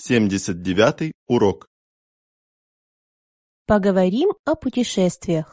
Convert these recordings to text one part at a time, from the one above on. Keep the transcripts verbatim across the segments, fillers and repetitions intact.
семьдесят девятый урок. Поговорим о путешествиях.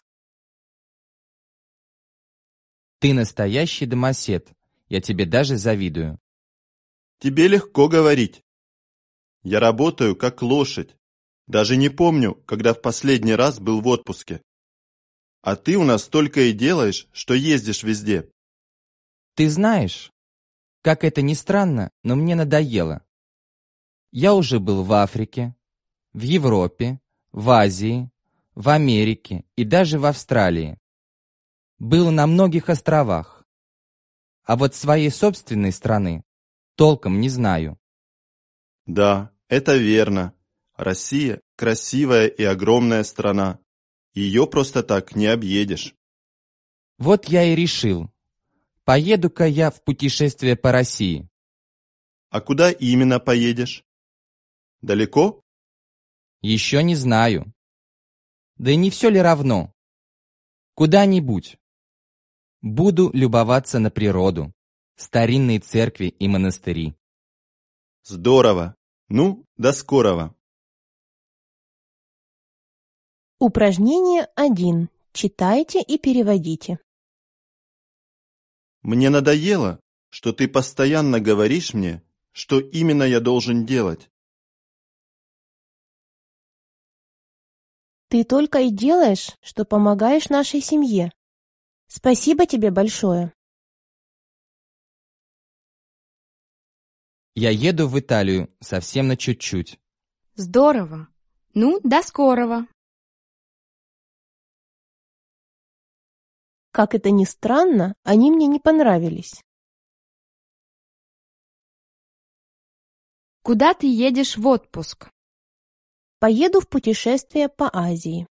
Ты настоящий домосед. Я тебе даже завидую. Тебе легко говорить. Я работаю как лошадь. Даже не помню, когда в последний раз был в отпуске. А ты у нас только и делаешь, что ездишь везде. Ты знаешь, как это ни странно, но мне надоело. Я уже был в Африке, в Европе, в Азии, в Америке и даже в Австралии. Был на многих островах. А вот своей собственной страны толком не знаю. Да, это верно. Россия – красивая и огромная страна. Ее просто так не объедешь. Вот я и решил. Поеду-ка я в путешествие по России. А куда именно поедешь? Далеко? Еще не знаю. Да и не все ли равно? Куда-нибудь. Буду любоваться на природу, старинные церкви и монастыри. Здорово. Ну, до скорого. Упражнение один. Читайте и переводите. Мне надоело, что ты постоянно говоришь мне, что именно я должен делать. Ты только и делаешь, что помогаешь нашей семье. Спасибо тебе большое. Я еду в Италию совсем на чуть-чуть. Здорово. Ну, до скорого. Как это ни странно, они мне не понравились. Куда ты едешь в отпуск? Поеду в путешествие по Азии.